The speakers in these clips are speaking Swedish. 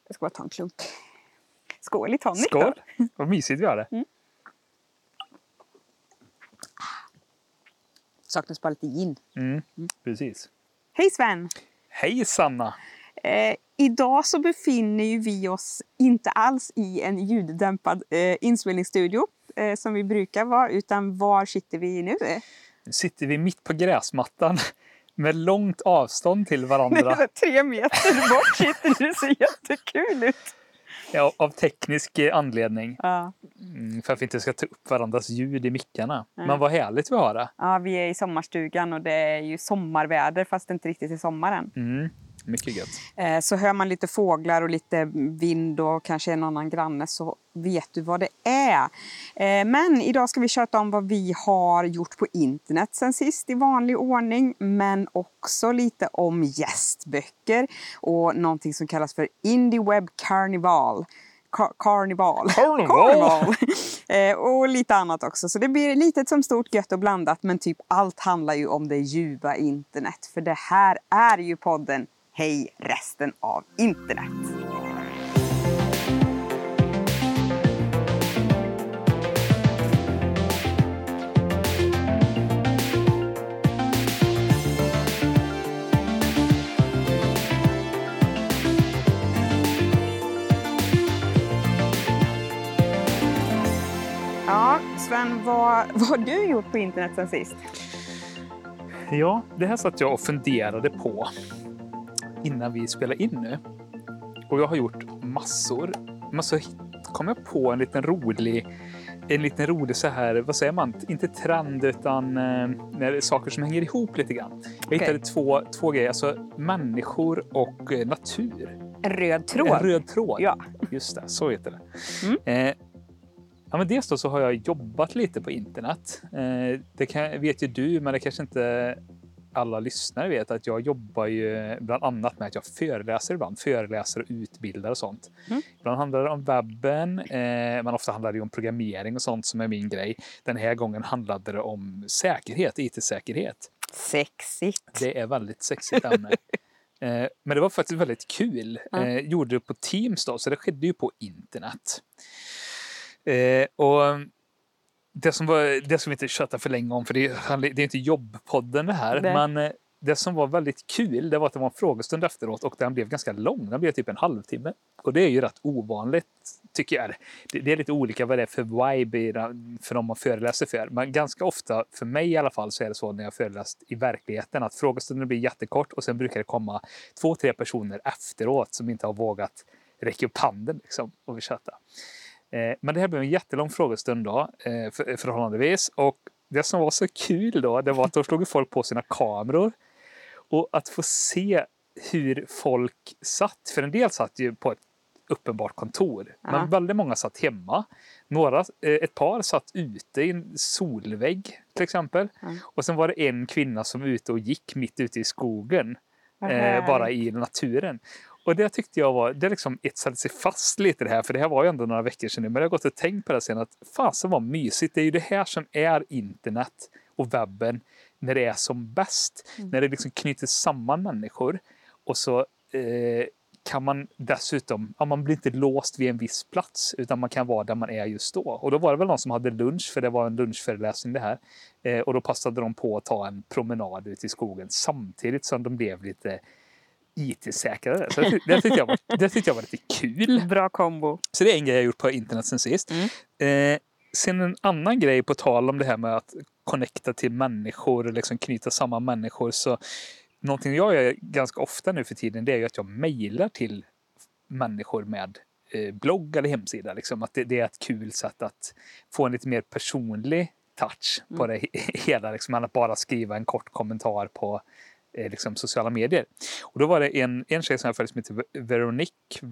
Jag ska bara ta en klunk. Skål i tonic. Skål! Vad mysigt vi har det. Mm. Saknas bara lite gin. Precis. Hej Sven! Hej Sanna! Idag så befinner ju vi oss inte alls i en ljuddämpad inspelningsstudio som vi brukar vara, utan var sitter vi nu? Nu sitter vi mitt på gräsmattan med långt avstånd till varandra. 3 meter bort sitter du, det ser jättekul ut. Ja, av teknisk anledning. Ja. För att vi inte ska ta upp varandras ljud i mickarna. Men vad härligt vi har det. Ja, vi är i sommarstugan och det är ju sommarväder fast det inte riktigt är sommar än. Mycket gött. Så hör man lite fåglar och lite vind och kanske en annan granne så vet du vad det är. Men idag ska vi köta om vad vi har gjort på internet sen sist i vanlig ordning. Men också lite om gästböcker och någonting som kallas för Indie Web Carnival. Carnival. Och lite annat också. Så det blir litet som stort, gött och blandat. Men typ allt handlar ju om det ljuva internet. För det här är ju podden Hej resten av internet. Ja, Sven, vad har du gjort på internet sen sist? Ja, det här satt jag och funderade på innan vi spelar in nu. Och jag har gjort massor. Men så kom jag på en liten rolig så här, vad säger man? Inte trend utan saker som hänger ihop lite grann. Jag hittade två grejer, alltså människor och natur. En röd tråd. En röd tråd. Ja. Just det, så heter det. Ja, men dels då så har jag jobbat lite på internet. Vet ju du, men det kanske inte alla lyssnare vet, att jag jobbar ju bland annat med att jag föreläser och utbildar och sånt. Ibland handlar det om webben, men ofta handlar det om programmering och sånt som är min grej. Den här gången handlade det om säkerhet, IT-säkerhet. Sexigt. Det är väldigt sexigt ämne. Men det var faktiskt väldigt kul. Gjorde det på Teams då, så det skedde ju på internet. Och det som vi inte tjötar för länge om, för det är inte jobbpodden det här. Nej. Men det som var väldigt kul, det var att det var en frågestund efteråt och den blev ganska lång. Den blev typ en halvtimme. Och det är ju rätt ovanligt, tycker jag. Det är lite olika vad det är för vibe för de man föreläser för. Men ganska ofta, för mig i alla fall, så är det så när jag föreläst i verkligheten att frågestunden blir jättekort och sen brukar det komma 2-3 personer efteråt som inte har vågat räcka upp handen liksom, och vi köta. Men det här blev en jättelång frågestund då, förhållandevis. Och det som var så kul då, det var att då slog folk på sina kameror. Och att få se hur folk satt. För en del satt ju på ett uppenbart kontor. Men väldigt många satt hemma. Ett par satt ute i en solvägg till exempel. Och sen var det en kvinna som var ute och gick mitt ute i skogen. Bara i naturen. Och det tyckte jag var, det liksom etsade sig fast lite det här, för det här var ju ändå några veckor sedan nu, men jag har gått och tänkt på det sen att fan så var mysigt, det är ju det här som är internet och webben när det är som bäst, när det liksom knyter samman människor och så kan man dessutom, man blir inte låst vid en viss plats utan man kan vara där man är just då. Och då var det väl någon som hade lunch, för det var en lunchföreläsning det här, och då passade de på att ta en promenad ut i skogen samtidigt som de blev lite IT-säkrare. Så det tyckte jag var lite kul. Bra kombo. Så det är en grej jag gjort på internet sen sist. Sen en annan grej på tal om det här med att connecta till människor och liksom knyta samman människor. Så någonting jag gör ganska ofta nu för tiden, det är ju att jag mejlar till människor med blogg eller hemsida. Liksom. Att det är ett kul sätt att få en lite mer personlig touch på det hela. Liksom, än att bara skriva en kort kommentar på liksom sociala medier. Och då var det en tjej som jag följde som heter Veronica.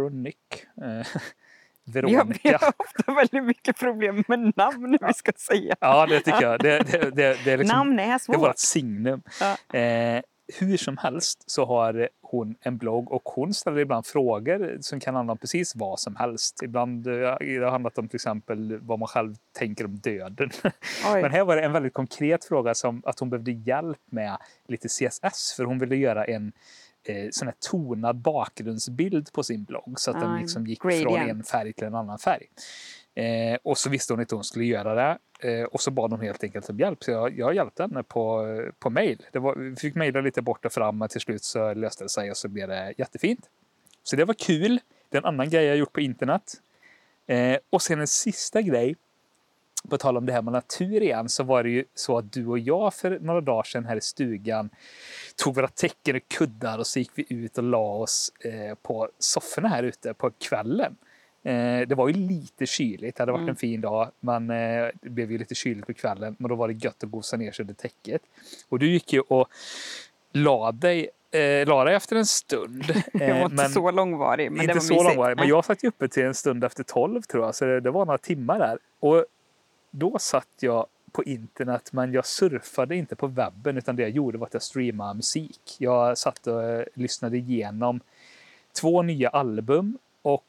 Vi har ofta väldigt mycket problem med namn vi ska säga. Ja, det tycker jag. Det är liksom, namn är svårt. Det var ett signum. Hur som helst så har hon en blogg och hon ställer ibland frågor som kan handla om precis vad som helst. Ibland det har handlat om till exempel vad man själv tänker om döden. Men här var det en väldigt konkret fråga som att hon behövde hjälp med lite CSS, för hon ville göra sån här tonad bakgrundsbild på sin blogg. Så att den liksom gick från en färg till en annan färg. Och så visste hon inte hon skulle göra det. Och så bad hon helt enkelt om hjälp. Så jag hjälpte henne på mail. Vi fick mejla lite bort och fram, men till slut så löste det sig och så blev det jättefint. Så det var kul. Det är en annan grej jag gjort på internet. Och sen en sista grej. På tal om det här med natur igen, så var det ju så att du och jag för några dagar sedan här i stugan tog våra täcken och kuddar och så gick vi ut och la oss på sofforna här ute på kvällen. Det var ju lite kyligt, det hade varit en fin dag, men det blev ju lite kyligt på kvällen, men då var det gött att gosa ner sig under täcket. Och du gick ju och la dig efter en stund. Det var inte så långvarig, men inte det var så långvarig, men jag satt ju uppe till en stund efter 12 tror jag, så det var några timmar där. Och då satt jag på internet, men jag surfade inte på webben, utan det jag gjorde var att jag streamade musik. Jag satt och lyssnade igenom 2 nya album och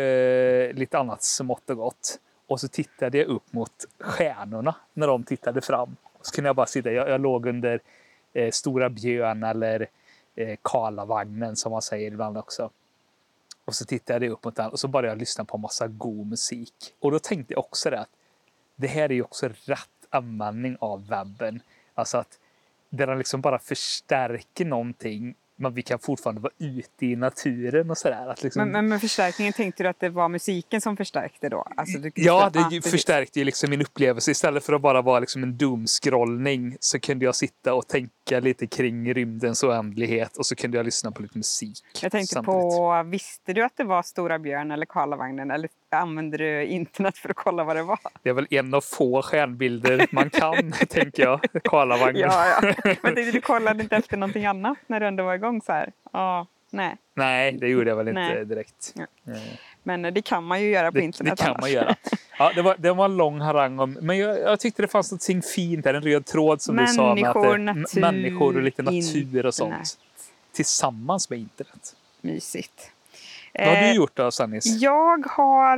lite annat smått och gott. Och så tittade jag upp mot stjärnorna när de tittade fram. Och så kunde jag bara sitta, jag låg under Stora Björn eller Karlavagnen som man säger ibland också. Och så tittade jag upp mot den och så började jag lyssna på en massa god musik. Och då tänkte jag också det att det här är ju också rätt användning av webben. Alltså att den liksom bara förstärker någonting, men vi kan fortfarande vara ute i naturen och sådär. Att liksom... men med förstärkningen tänkte du att det var musiken som förstärkte då? Alltså, ja, det förstärkte ju liksom min upplevelse. Istället för att bara vara liksom en doomscrollning så kunde jag sitta och tänka lite kring rymdens oändlighet och så kunde jag lyssna på lite musik. Jag tänkte samtidigt. på, visste du att det var Stora Björn eller Karlavagnen, eller använde du internet för att kolla vad det var? Det är väl en av få stjärnbilder man kan, tänker jag. Karlavagnen. Ja. Men du kollade inte efter någonting annat när du ändå var igång så här? Ja, nej. Nej, det gjorde jag väl inte direkt. Ja. Men det kan man ju göra på internet. Det kan man göra. Ja, det var en lång harang om, men jag tyckte det fanns något fint där, en röd tråd som du sa. Med att människor och lite natur och sånt. Tillsammans med internet. Mysigt. Vad har du gjort då, Sannis? Jag har...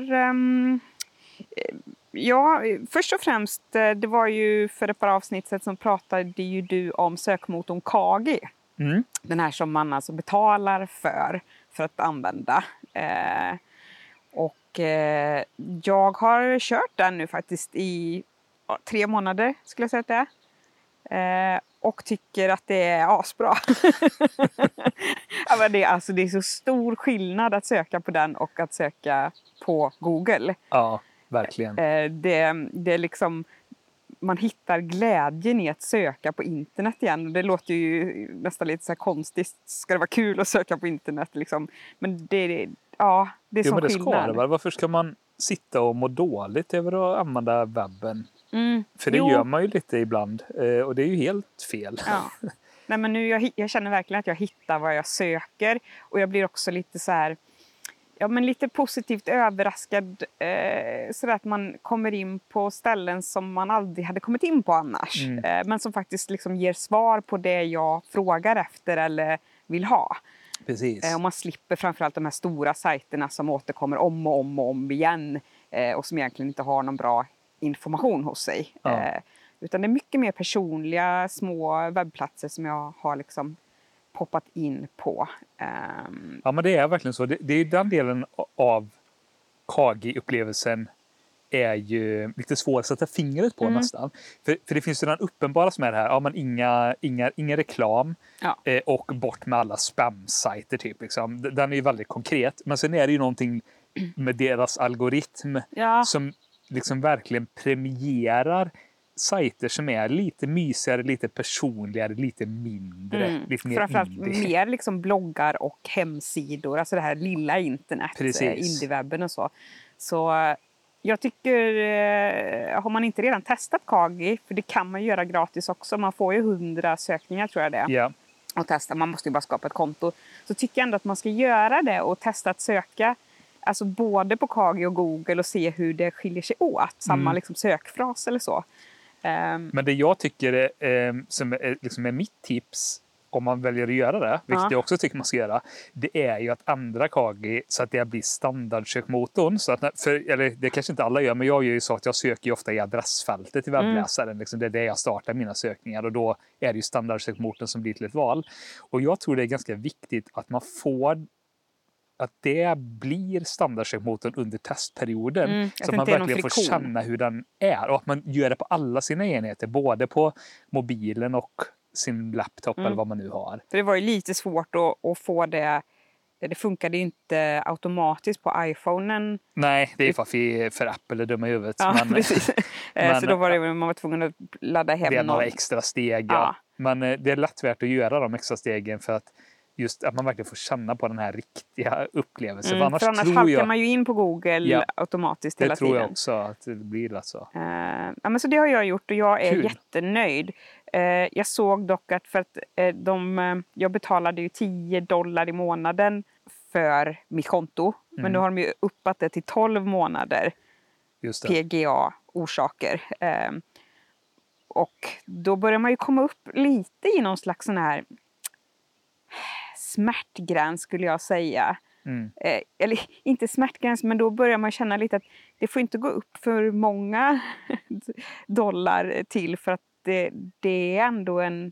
först och främst, det var ju för ett par avsnitt sedan som pratade ju du om sökmotorn Kagi. Mm. Den här som man alltså betalar för att använda. Jag har kört den nu faktiskt i 3 månader skulle jag säga att det är. Och tycker att det är asbra. Ja, men det är så stor skillnad att söka på den och att söka på Google. Ja, verkligen. Det är liksom, man hittar glädjen i att söka på internet igen. Det låter ju nästan lite så här konstigt. Ska det vara kul att söka på internet liksom? Men det är så men det skillnad. Ska det. Varför ska man sitta och må dåligt över att använda webben? För det gör man ju lite ibland. Och det är ju helt fel. Ja. Nej, men nu jag känner verkligen att jag hittar vad jag söker. Och jag blir också lite så här... Ja, men lite positivt överraskad. Så att man kommer in på ställen som man aldrig hade kommit in på annars. Men som faktiskt liksom ger svar på det jag frågar efter eller vill ha. Precis. Och man slipper framförallt de här stora sajterna som återkommer om och om igen. Och som egentligen inte har någon bra information hos sig. Ja. Utan det är mycket mer personliga små webbplatser som jag har liksom poppat in på. Ja, men det är verkligen så. Det är den delen av Kagi-upplevelsen är ju lite svår att sätta fingret på nästan. För det finns ju den uppenbara som är det här. Ja, men ingen reklam. Ja. Och bort med alla spam-sajter typ. Liksom. Den är ju väldigt konkret. Men sen är det ju någonting med deras algoritm som liksom verkligen premierar sajter som är lite mysigare, lite personligare, lite mindre. Lite mer framförallt mer liksom bloggar och hemsidor. Alltså det här lilla internet. Indiewebben och så. Så jag tycker, har man inte redan testat Kagi, för det kan man göra gratis också. Man får ju 100 sökningar tror jag det är. Yeah. Och testa, man måste ju bara skapa ett konto. Så tycker jag ändå att man ska göra det och testa att söka. Alltså både på Kagi och Google och se hur det skiljer sig åt. Samma liksom sökfras eller så. Men det jag tycker som är mitt tips om man väljer att göra det, vilket jag också tycker man ska göra, det är ju att ändra Kagi så att det blir standardsökmotorn. Så att, eller det kanske inte alla gör, men jag gör ju så att jag söker ju ofta i adressfältet i webbläsaren. Liksom, det är där jag startar mina sökningar och då är det ju standardsökmotorn som blir till ett val. Och jag tror det är ganska viktigt att man får att det blir standardsökmotorn under testperioden. Så att man verkligen får känna hur den är. Och att man gör det på alla sina enheter. Både på mobilen och sin laptop eller vad man nu har. För det var ju lite svårt att få det. Det funkade inte automatiskt på iPhonen. Nej, det är för Apple är dumma i huvudet. Ja, precis. Så då var det, man var tvungen att ladda hem det är några extra steg. Ja. Men det är lätt värt att göra de extra stegen för att just att man verkligen får känna på den här riktiga upplevelsen. För annars halkar man ju in på Google automatiskt hela tiden. Det tror jag också att det blir rätt så. Men så det har jag gjort och jag är jättenöjd. Jag såg dock att för att jag betalade ju $10 i månaden för mitt konto. Men nu har de ju uppat det till 12 månader. Just det. PGA-orsaker. Och då börjar man ju komma upp lite i någon slags sån här smärtgräns skulle jag säga. Eller inte smärtgräns, men då börjar man känna lite att det får inte gå upp för många dollar till för att det är ändå en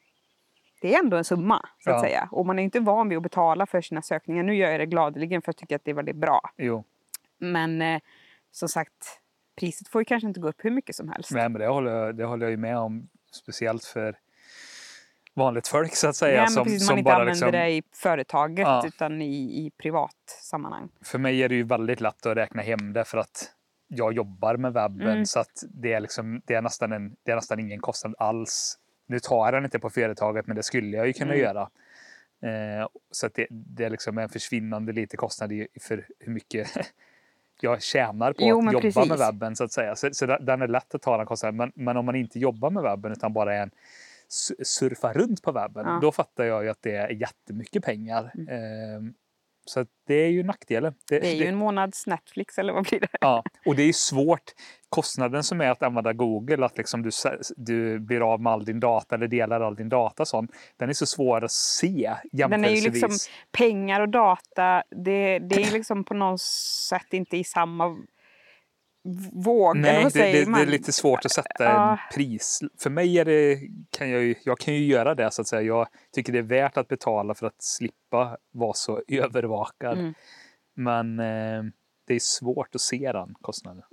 summa så att säga. Och man är inte van vid att betala för sina sökningar. Nu gör jag det gladeligen för jag tycker att det är väldigt bra. Jo. Men som sagt, priset får ju kanske inte gå upp hur mycket som helst. Nej, men det håller jag ju med om. Speciellt för vanligt folk så att säga. Ja, precis, man inte bara använder det i företaget utan i privat sammanhang. För mig är det ju väldigt lätt att räkna hem det för att jag jobbar med webben så att det är nästan ingen kostnad alls. Nu tar jag den inte på företaget men det skulle jag ju kunna göra. Så att det är liksom en försvinnande lite kostnad för hur mycket jag tjänar på att jobba med webben så att säga. Så den är lätt att ta den kostnaden. Men om man inte jobbar med webben utan bara är surfa runt på webben, då fattar jag ju att det är jättemycket pengar. Så att det är ju nackdelen. Det är ju en månads Netflix eller vad blir det? Ja, och det är ju svårt. Kostnaden som är att använda Google, att liksom du blir av med all din data eller delar all din data sånt, den är så svår att se jämförelsevis. Den är ju liksom pengar och data, det är liksom på något sätt inte i samma våg. Nej, det är lite svårt att sätta en pris. För mig är jag kan ju göra det så att säga. Jag tycker det är värt att betala för att slippa vara så övervakad. Men det är svårt att se den kostnaden.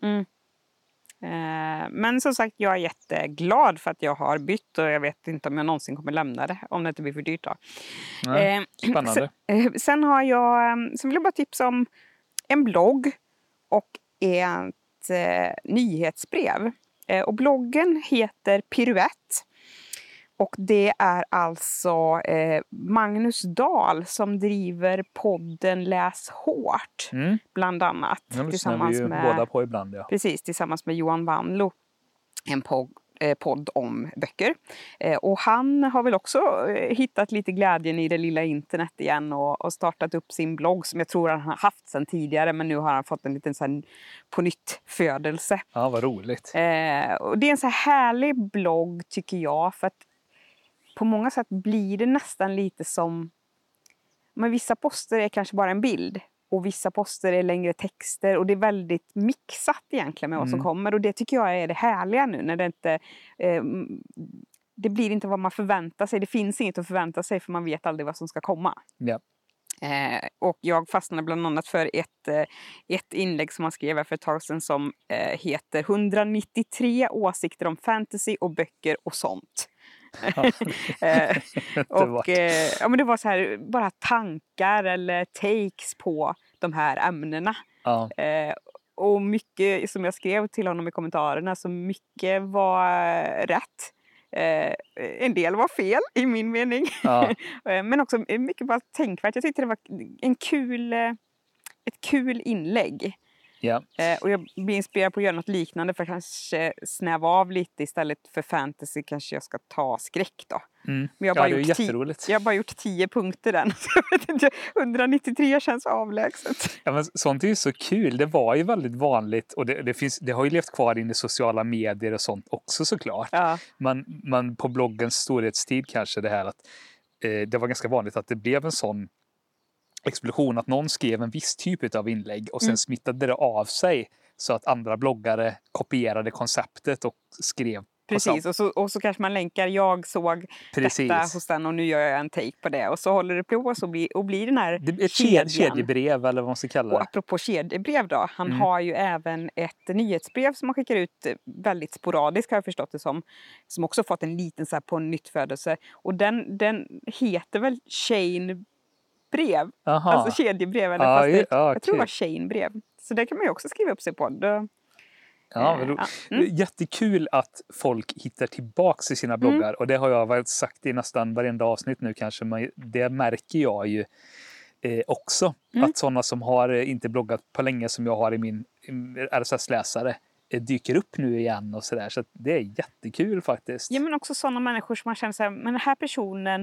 Men som sagt, jag är jätteglad för att jag har bytt och jag vet inte om jag någonsin kommer lämna det om det inte blir för dyrt då. Spännande. Sen vill jag bara tipsa om en blogg och ett nyhetsbrev. Och bloggen heter Piruett. Och det är alltså Magnus Dahl som driver podden Läs hårt bland annat. Tillsammans med båda på ibland, ja. Precis, tillsammans med Johan Wanlo. En podd om böcker. Och han har väl också hittat lite glädjen i det lilla internet igen och startat upp sin blogg som jag tror han har haft sedan tidigare, men nu har han fått en liten så här på nytt födelse. Ja, vad roligt. Och det är en så här härlig blogg tycker jag, för att på många sätt blir det nästan lite som, men vissa poster är kanske bara en bild och vissa poster är längre texter och det är väldigt mixat egentligen med vad som kommer, och det tycker jag är det härliga nu när det inte det blir inte vad man förväntar sig, det finns inget att förvänta sig för man vet aldrig vad som ska komma. Ja. Och jag fastnade bland annat för ett inlägg som han skrev för ett tag sedan som heter 193 åsikter om fantasy och böcker och sånt. Men det var så här bara tankar eller takes på de här ämnena. Och mycket som jag skrev till honom i kommentarerna, så mycket var rätt. En del var fel i min mening. Men också mycket bara tänkvärt. Jag tyckte det var ett kul inlägg. Ja. Och jag blir inspirerad på att göra något liknande för att kanske snäva av lite istället för fantasy. Kanske jag ska ta skräck då. Men jag har bara gjort 10 punkter den. Jag vet inte, 193 känns avlägset. Ja, men sånt är ju så kul. Det var ju väldigt vanligt och det har ju levt kvar in i sociala medier och sånt också såklart. Men på bloggens storhetstid kanske det här att det var ganska vanligt att det blev en sån explosion att någon skrev en viss typ av inlägg och sen smittade det av sig så att andra bloggare kopierade konceptet och skrev. Precis, och så kanske man länkar, jag såg detta hos den och nu gör jag en take på det. Och så håller det på och blir den här kedjebrev eller vad man ska kalla det. Och apropå kedjebrev då, han har ju även ett nyhetsbrev som han skickar ut väldigt sporadiskt har jag förstått det som också fått en liten så här på en nyttfödelse. Och den heter väl Shane brev, alltså kedjebrev eller fast jag tror det var Shane brev. Så det kan man ju också skriva upp sig på. Jättekul att folk hittar tillbaks i sina bloggar och det har jag sagt i nästan varenda avsnitt nu kanske, men det märker jag ju också att sådana som har inte bloggat på länge som jag har i min RSS-läsare dyker upp nu igen och sådär, så det är jättekul faktiskt. Ja, men också sådana människor som man känner så här, men den här personen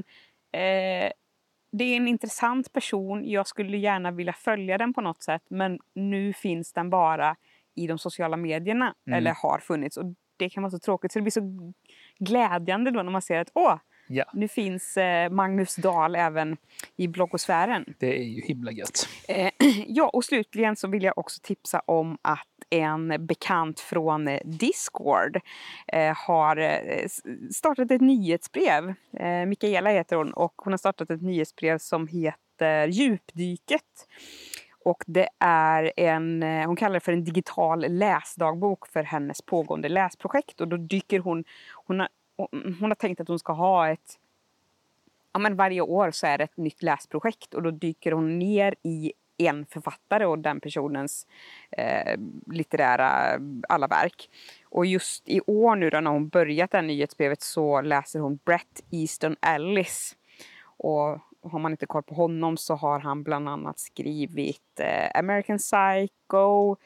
det är en intressant person, jag skulle gärna vilja följa den på något sätt, men nu finns den bara i de sociala medierna eller har funnits, och det kan vara så tråkigt så det blir så glädjande då när man ser att nu finns Magnus Dahl även i bloggosfären. Det är ju himla gött. Ja, och slutligen så vill jag också tipsa om att en bekant från Discord har startat ett nyhetsbrev. Mikaela heter hon och hon har startat ett nyhetsbrev som heter Djupdyket. Och det är hon kallar det för en digital läsdagbok för hennes pågående läsprojekt. Och då dyker hon har tänkt att hon ska ha varje år så är det ett nytt läsprojekt. Och då dyker hon ner i en författare och den personens litterära alla verk. Och just i år nu då när hon börjat det här nyhetsbrevet så läser hon Bret Easton Ellis. Och har man inte koll på honom så har han bland annat skrivit American Psycho,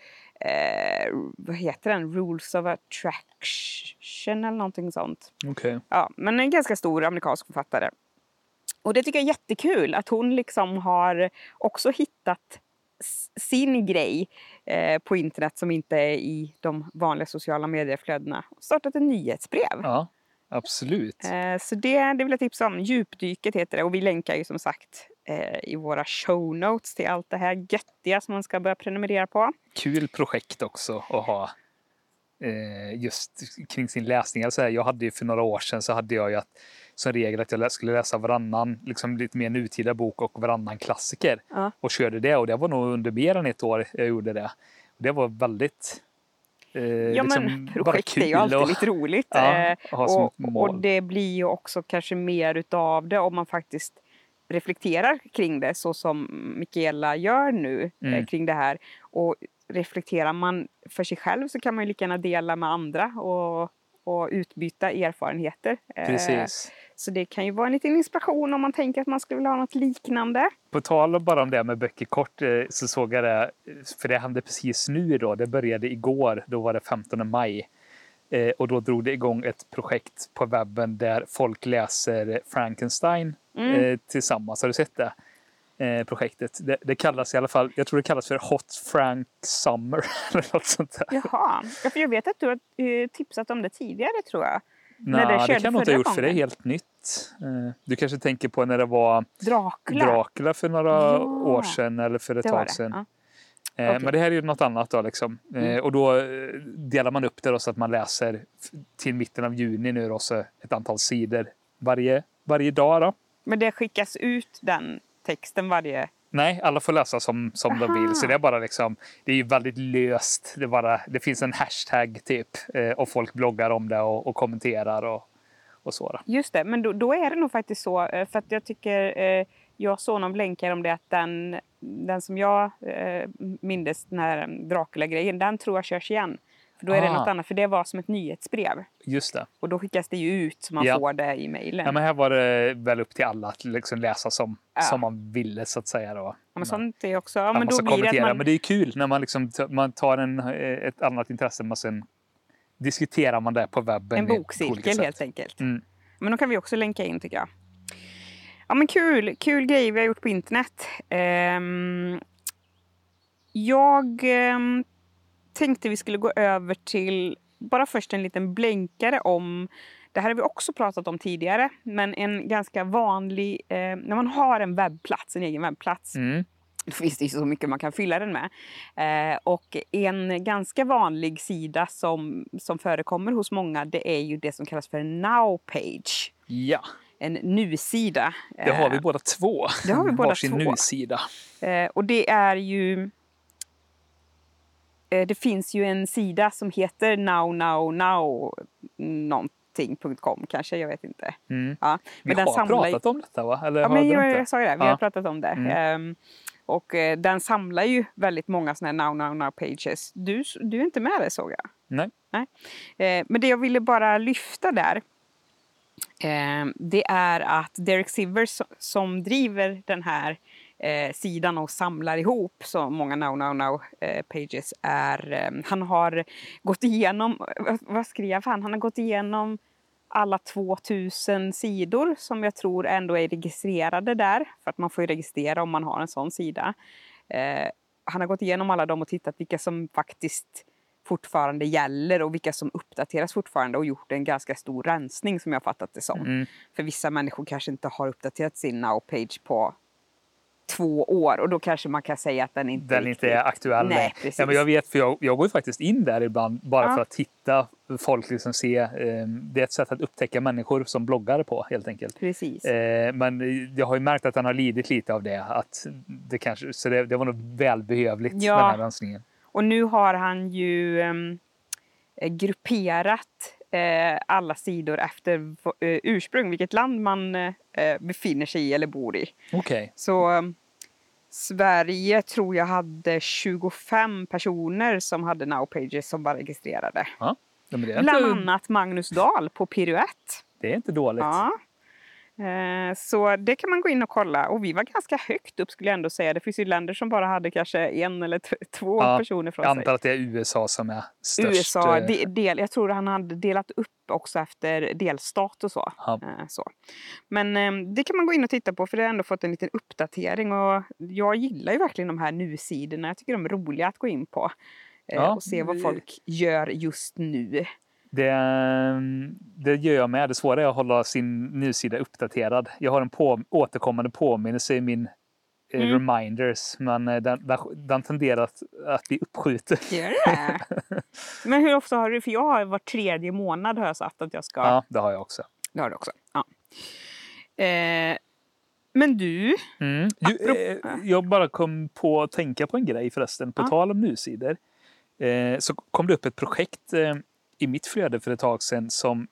vad heter den? Rules of Attraction eller någonting sånt. Okay. Ja, men en ganska stor amerikansk författare. Och det tycker jag är jättekul att hon liksom har också hittat sin grej på internet som inte är i de vanliga sociala medieflödena. Och startat ett nyhetsbrev. Ja. Absolut. Så det vill jag tipsa om. Djupdyket heter det. Och vi länkar ju som sagt i våra show notes till allt det här göttiga som man ska börja prenumerera på. Kul projekt också att ha just kring sin läsning. Alltså jag hade ju för några år sedan så hade jag ju som regel att jag skulle läsa varannan liksom lite mer nutida bok och varannan klassiker. Och körde det. Och det var nog under mer än ett år jag gjorde det. Och det var väldigt... men projekt är ju alltid lite roligt. Och det blir ju också kanske mer utav det om man faktiskt reflekterar kring det så som Mikaela gör nu kring det här. Och reflekterar man för sig själv så kan man ju lika gärna dela med andra och utbyta erfarenheter. Precis. Så det kan ju vara en liten inspiration om man tänker att man skulle vilja ha något liknande. På tal bara om det med böcker kort så såg jag det, för det hände precis nu då, det började igår, då var det 15 maj. Och då drog det igång ett projekt på webben där folk läser Frankenstein tillsammans. Har du sett det? Projektet. Det kallas i alla fall, jag tror det kallas för Hot Frank Summer eller något sånt där. Jaha, för jag vet att du har tipsat om det tidigare tror jag. Nej, det kan nog inte ha gjort för det är helt nytt. Du kanske tänker på när det var Dracula för några år sedan eller för ett tag sedan. Ja. Okay. Men det här är ju något annat då liksom. Och då delar man upp det då så att man läser till mitten av juni nu då, så ett antal sidor varje dag då. Men det skickas ut den texten varje... Nej, alla får läsa som de vill. Så det är bara liksom, det är ju väldigt löst. Det finns en hashtag typ. Och folk bloggar om det och kommenterar och så. Då. Just det, men då är det nog faktiskt så. För att jag tycker, jag såg någon länkar om det att den som jag mindes, den här Dracula-grejen, den tror jag körs igen. För då är det något annat, för det var som ett nyhetsbrev. Just det. Och då skickas det ju ut så man får det i mejlen. Ja, men här var det väl upp till alla att liksom läsa som man ville så att säga då. Ja, men sånt är också... Ja, men då blir det men det är kul när man liksom man tar ett annat intresse men sen diskuterar man det på webben. En bokcirkel helt enkelt. Men då kan vi också länka in tycker jag. Ja men kul grej vi har gjort på internet. Jag tänkte vi skulle gå över till bara först en liten blänkare om det här har vi också pratat om tidigare, men en ganska vanlig, när man har en webbplats, en egen webbplats, då finns det ju så mycket man kan fylla den med. Och en ganska vanlig sida som förekommer hos många, det är ju det som kallas för en now-page. Ja. En nu-sida. Det har vi båda två. Det har vi båda varsin två. nu-sida. Och det är ju... Det finns ju en sida som heter någonting.com kanske, jag vet inte. Ja, vi men har pratat om detta, va? Eller ja, har men du jag inte? sa ju det. Vi har pratat om det. Och den samlar ju väldigt många såna här now pages. Du är inte med det, såg jag. Nej. Men det jag ville bara lyfta där, det är att Derek Sivers som driver den här sidan och samlar ihop så många now pages är, han har gått igenom, vad skrev han? Han har gått igenom alla 2000 sidor som jag tror ändå är registrerade där, för att man får ju registrera om man har en sån sida. Han har gått igenom alla dem och tittat vilka som faktiskt fortfarande gäller och vilka som uppdateras fortfarande, och gjort en ganska stor rensning som jag fattat det som. För vissa människor kanske inte har uppdaterat sin now-page på 2 år, och då kanske man kan säga att den inte är aktuell. Nej, precis. Ja, men jag vet, för jag går ju faktiskt in där ibland bara för att hitta folk, liksom se. Det är ett sätt att upptäcka människor som bloggar på, helt enkelt. Precis. Men jag har ju märkt att han har lidit lite av det, att det kanske, så det var nog välbehövligt med den här rensningen. Och nu har han ju grupperat alla sidor efter ursprung, vilket land man befinner sig i eller bor i. Okej. Så Sverige tror jag hade 25 personer som hade now pages som var registrerade. Ja, men det är bland annat Magnus Dahl på Piruett. Det är inte dåligt. Ja. Så det kan man gå in och kolla. Och vi var ganska högt upp, skulle jag ändå säga. Det finns ju länder som bara hade kanske 1 eller 2 personer från sig. Jag antar att det är USA som är störst. USA, jag tror han hade delat upp också efter delstat och så. Ja. Men det kan man gå in och titta på, för det har ändå fått en liten uppdatering. Och jag gillar ju verkligen de här nu-sidorna. Jag tycker de är roliga att gå in på. Och se vad folk gör just nu. Det gör jag med. Det svåra är att hålla sin nysida uppdaterad. Jag har en återkommande påminnelse i min reminders, men den tenderar att bli uppskjuten. Gör det? Men hur ofta har du? För jag har var 3:e månad har jag sagt att jag ska. Ja, det har jag också. Det har du också. Ja. Men du? Jag bara kom på att tänka på en grej förresten. På tal om nysidor. Så kom det upp ett projekt i mitt flöde för ett tag sedan som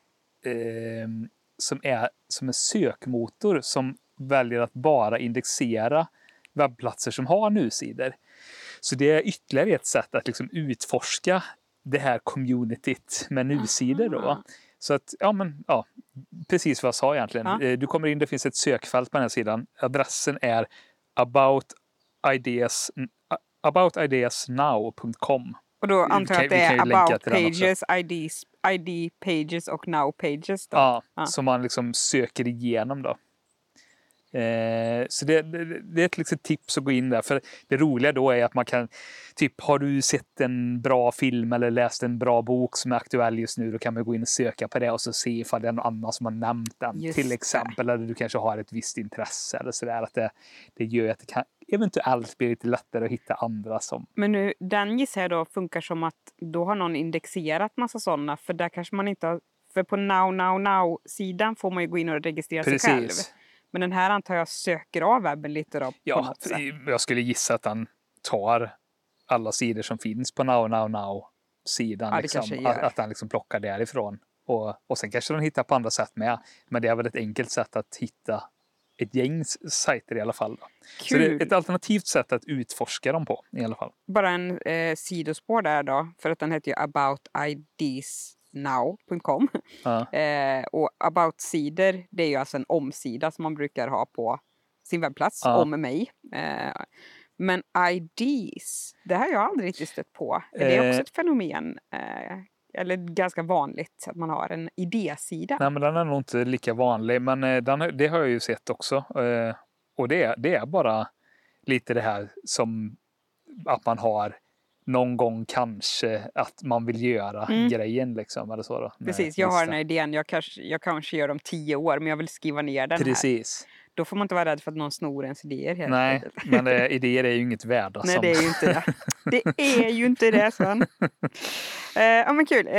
är som en sökmotor som väljer att bara indexera webbplatser som har nysidor. Så det är ytterligare ett sätt att liksom utforska det här communityt med nysidor då. Så att, precis vad jag sa egentligen. Du kommer in, det finns ett sökfält på den här sidan. Adressen är aboutideasnow.com. Och då antar jag att det är about pages, ID pages och now pages då? Ja, som man liksom söker igenom då. Så det är ett liksom tips att gå in där. För det roliga då är att man kan, typ, har du sett en bra film eller läst en bra bok som är aktuell just nu, då kan man gå in och söka på det och så se ifall det är någon annan som har nämnt den. Just till exempel, eller du kanske har ett visst intresse eller sådär. Att det gör att det kan eventuellt bli lite lättare att hitta andra som... Men nu, den gissar jag då funkar som att då har någon indexerat massa sådana, för där kanske man inte har, för på now-sidan får man ju gå in och registrera sig själv. Men den här antar jag söker av webben lite då, på något sätt. Jag skulle gissa att han tar alla sidor som finns på now-sidan. Ja, liksom, att han liksom plockar därifrån. Och sen kanske de hittar på andra sätt med. Men det är väl ett enkelt sätt att hitta ett gäng sajter i alla fall. Då. Så det är ett alternativt sätt att utforska dem på i alla fall. Bara en sidospår där då. För att den heter ju aboutideasnow.com. Och about-sidor, det är ju alltså en omsida som man brukar ha på sin webbplats om mig. Men IDs, det har jag aldrig riktigt stött på. Är det också ett fenomen? Eller ganska vanligt att man har en idésida? Nej, men den är nog inte lika vanlig. Men det har jag ju sett också. Och det är bara lite det här som att man har någon gång kanske att man vill göra grejen liksom, eller så då. Precis, jag har den här idén. Jag kanske gör om 10 år, men jag vill skriva ner den här. Precis. Då får man inte vara rädd för att någon snor ens idéer. Helt Nej, enkelt. men idéer är ju inget värda. Nej, det är ju inte det. Det är ju inte det, Sven. Ja, men kul.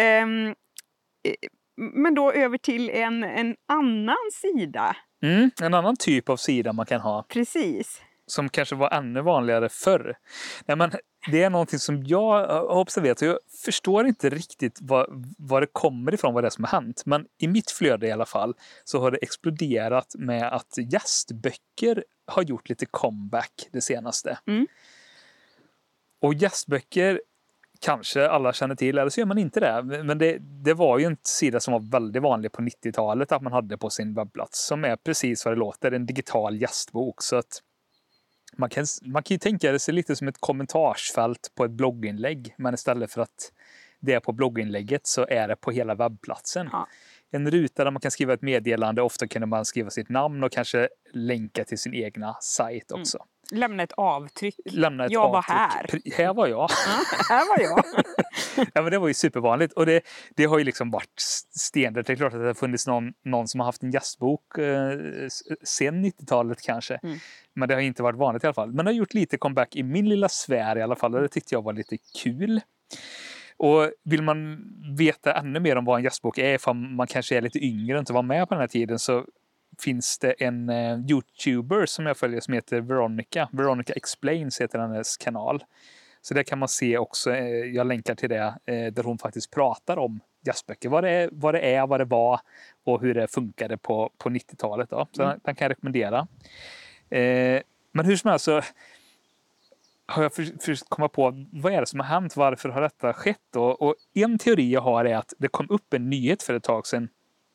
Men då över till en annan sida. En annan typ av sida man kan ha. Precis. Som kanske var ännu vanligare förr. Nej, men det är någonting som jag har observerat. Jag förstår inte riktigt vad det kommer ifrån, vad det är som har hänt. Men i mitt flöde i alla fall så har det exploderat med att gästböcker har gjort lite comeback det senaste. Och gästböcker kanske alla känner till, eller så gör man inte det. Men det var ju en sida som var väldigt vanlig på 90-talet att man hade på sin webbplats. Som är precis vad det låter, en digital gästbok. Så att man kan ju tänka det sig lite som ett kommentarsfält på ett blogginlägg. Men istället för att det är på blogginlägget så är det på hela webbplatsen. Ja. En ruta där man kan skriva ett meddelande. Ofta kan man skriva sitt namn och kanske länka till sin egna sajt också. Lämna ett avtryck. Jag var här. Här var jag. Här var jag. Ja, men det var ju supervanligt. Och det har ju liksom varit stendert. Det är klart att det har funnits någon som har haft en gästbok sen 90-talet kanske. Men det har inte varit vanligt i alla fall. Men det har gjort lite comeback i min lilla sfär i alla fall. Och det tyckte jag var lite kul. Och vill man veta ännu mer om vad en gästbok är, ifall man kanske är lite yngre och inte var med på den här tiden, så finns det en YouTuber som jag följer som heter Veronica. Veronica Explains heter hennes kanal. Så där kan man se också, jag länkar till det, där hon faktiskt pratar om gästböcker. Vad det var och hur det funkade på 90-talet. Då. Så den kan jag rekommendera. Men hur som helst så har jag försökt komma på vad är det som har hänt, varför har detta skett då? Och en teori jag har är att det kom upp en nyhet för ett tag sedan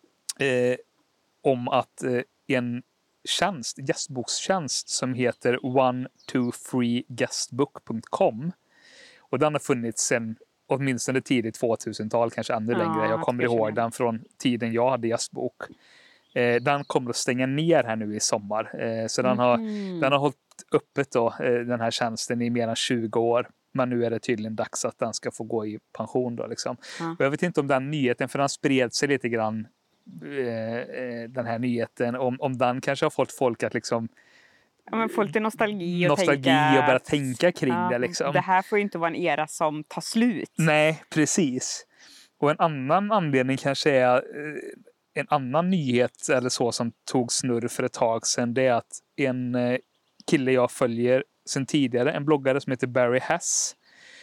om att en gästbokstjänst som heter 123guestbook.com, och den har funnits sedan åtminstone tidigt 2000-tal, kanske ännu längre. Jag kommer ihåg den från tiden jag hade gästbok. Den kommer att stänga ner här nu i sommar. Så den har hållit öppet då, den här tjänsten i mer än 20 år. Men nu är det tydligen dags att den ska få gå i pension då liksom. Och jag vet inte om den nyheten, för den spred sig lite grann, den här nyheten, om den kanske har fått folk att liksom få lite nostalgi och börja tänka kring det liksom. Det här får ju inte vara en era som tar slut. Nej, precis. Och en annan anledning kanske är en annan nyhet eller så som tog snurr för ett tag sedan. Det är att en kille jag följer sedan tidigare, en bloggare som heter Barry Hess,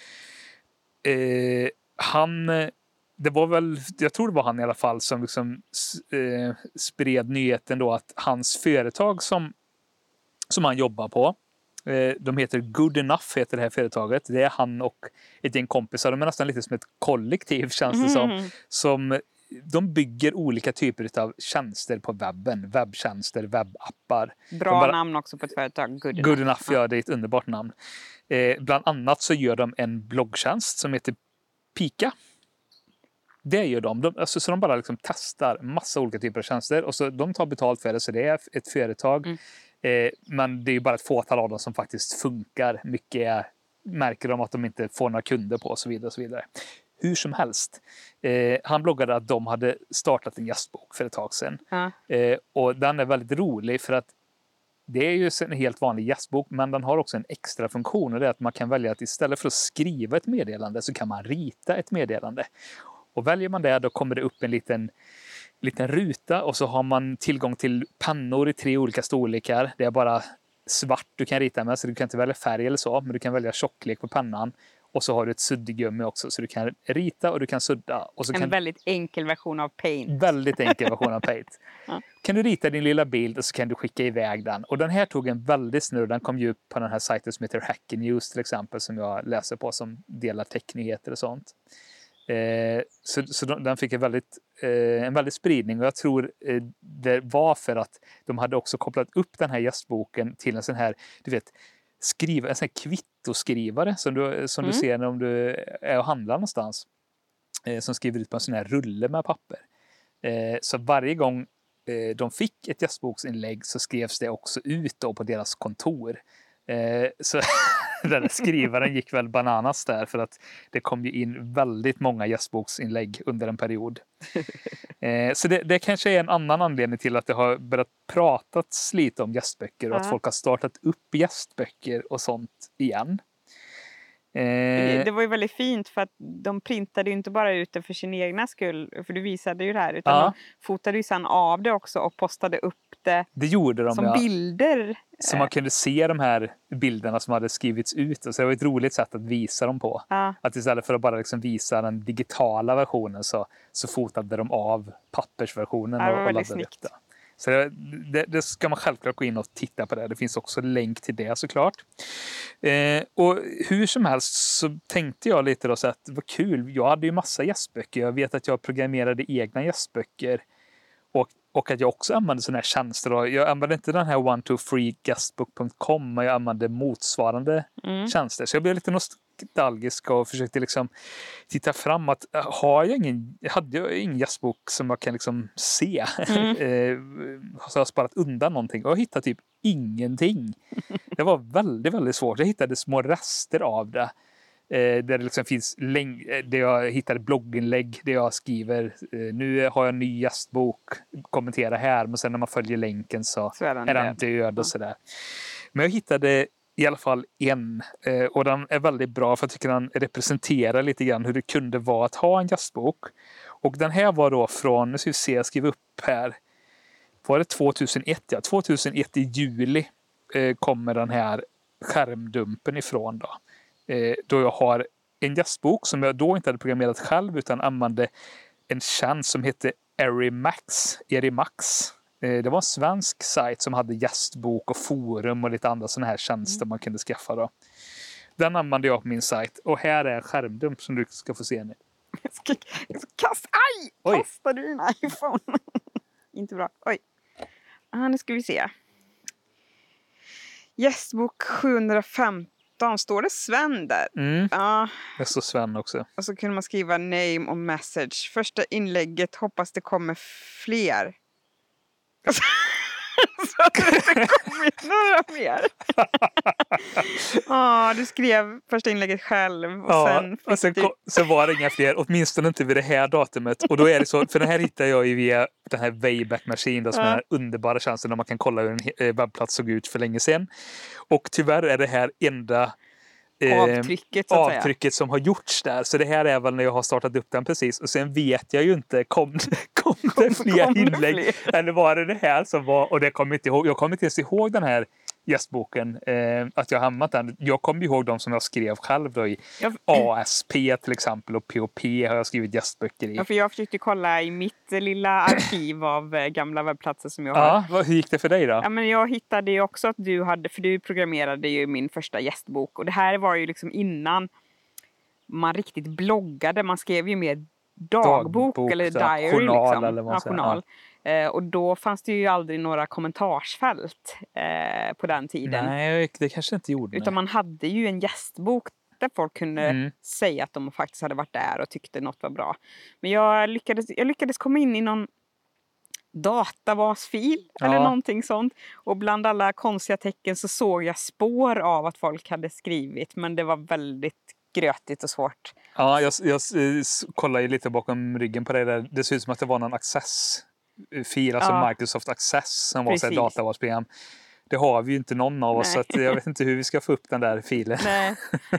jag tror det var han i alla fall som liksom spred nyheten då att hans företag som han jobbar på, de heter Good Enough, heter det här företaget. Det är han och ett gäng kompisar. De är nästan lite som ett kollektiv, känns det som de bygger olika typer av tjänster på webben. Webbtjänster, webbappar. Bra namn också på ett företag. Good Enough, ja, det är ett underbart namn. Bland annat så gör de en bloggtjänst som heter Pika. Det gör de. Så de bara liksom testar massa olika typer av tjänster. Och så de tar betalt för det, så det är ett företag. Men det är ju bara ett fåtal av dem som faktiskt funkar. Mycket märker de att de inte får några kunder på och så vidare och så vidare. Hur som helst. Han bloggade att de hade startat en gästbok för ett tag sedan. Och den är väldigt rolig för att det är ju en helt vanlig gästbok, men den har också en extra funktion, och det är att man kan välja att istället för att skriva ett meddelande så kan man rita ett meddelande. Och väljer man det, då kommer det upp en liten ruta, och så har man tillgång till pennor i 3 olika storlekar. Det är bara svart du kan rita med, så du kan inte välja färg eller så, men du kan välja tjocklek på pennan. Och så har du ett suddigummi också, så du kan rita och du kan sudda. Och så väldigt enkel version av Paint. Väldigt enkel version av Paint. Kan du rita din lilla bild och så kan du skicka iväg den. Och den här tog en väldigt snurr. Den kom ju upp på den här sajten som heter Hacker News till exempel, som jag läser på, som delar technyheter och sånt. Så den fick en väldigt spridning, och jag tror det var för att de hade också kopplat upp den här gästboken till en sån här, du vet, en sån här kvittoskrivare som du ser om du är och handlar någonstans, som skriver ut på en sån här rulle med papper. Så varje gång de fick ett gästboksinlägg så skrevs det också ut då på deras kontor. Så den där skrivaren gick väl bananas där för att det kom ju in väldigt många gästboksinlägg under en period. Så det kanske är en annan anledning till att det har börjat pratats lite om gästböcker och att folk har startat upp gästböcker och sånt igen. Det var ju väldigt fint för att de printade ju inte bara ut det för sin egna skull, för du visade ju det här, utan de fotade ju sedan av det också och postade upp det gjorde de, som bilder. Så man kunde se de här bilderna som hade skrivits ut. Och så det var ett roligt sätt att visa dem på. Att istället för att bara liksom visa den digitala versionen så fotade de av pappersversionen och laddade upp det. Så det ska man självklart gå in och titta på det. Det finns också länk till det såklart. Och hur som helst så tänkte jag lite då så att det var kul. Jag hade ju massa gästböcker. Jag vet att jag programmerade egna gästböcker. Och att jag också använde sådana här tjänster. Då. Jag använde inte den här 123guestbook.com, men jag använde motsvarande tjänster. Så jag blev lite nostalgisk och försökte liksom titta fram att hade jag ingen gästbok som jag kan liksom se. Så jag har sparat undan någonting. Och jag hittade typ ingenting. Det var väldigt, väldigt svårt. Jag hittade små rester av det. Där det liksom finns där jag hittade blogginlägg där jag skriver nu har jag en ny gästbok, kommentera här, men sen när man följer länken så är den död och sådär. Men jag hittade i alla fall en och den är väldigt bra för jag tycker den representerar lite grann hur det kunde vara att ha en gästbok. Och den här var då från, nu ska vi se, jag skriver upp här, var det 2001? Ja, 2001 i juli kommer den här skärmdumpen ifrån då. Då jag har en gästbok som jag då inte hade programmerat själv utan använde en tjänst som hette Erimax. Det var en svensk sajt som hade gästbok och forum och lite andra sådana här tjänster man kunde skaffa då. Den använde jag på min sajt och här är en skärmdump som du ska få se nu. Kastar du din iPhone? Inte bra. Oj. Nu ska vi se. Gästbok 715. Står det Sven där? Det står Sven också. Och så kunde man skriva name och message. Första inlägget, hoppas det kommer fler. Så att det inte kommit några mer. Du skrev första inlägget själv. Och sen var det inga fler. Åtminstone inte vid det här datumet. Och då är det så, för den här hittar jag ju via den här Wayback Machine som är den underbara tjänsten där man kan kolla hur en webbplats såg ut för länge sedan. Och tyvärr är det här enda avtrycket som har gjorts där. Så det här är väl när jag har startat upp den precis. Och sen vet jag ju inte, kom det fler inlägg? Eller var det här som var, och det kommer inte ihåg. Jag kommer inte ens ihåg den här gästboken, att jag har hamnat den. Jag kommer ihåg de som jag skrev själv då i ASP till exempel och POP har jag skrivit gästböcker i. Ja, för jag försökte kolla i mitt lilla arkiv av gamla webbplatser som jag har. Ja, hur gick det för dig då? Ja, men jag hittade ju också att du programmerade ju min första gästbok och det här var ju liksom innan man riktigt bloggade, man skrev ju mer dagbok eller diary journal, liksom. Eller vad journal. Och då fanns det ju aldrig några kommentarsfält på den tiden. Nej, det kanske inte gjorde. Utan man hade ju en gästbok där folk kunde säga att de faktiskt hade varit där och tyckte något var bra. Men jag lyckades komma in i någon databasfil eller någonting sånt. Och bland alla konstiga tecken så såg jag spår av att folk hade skrivit. Men det var väldigt grötigt och svårt. Ja, jag kollar ju lite bakom ryggen på det där. Det ser ut som att det var någon access-fil, alltså Microsoft Access som var ett databasprogram. Det har vi ju inte någon av oss, så att jag vet inte hur vi ska få upp den där filen. Nej.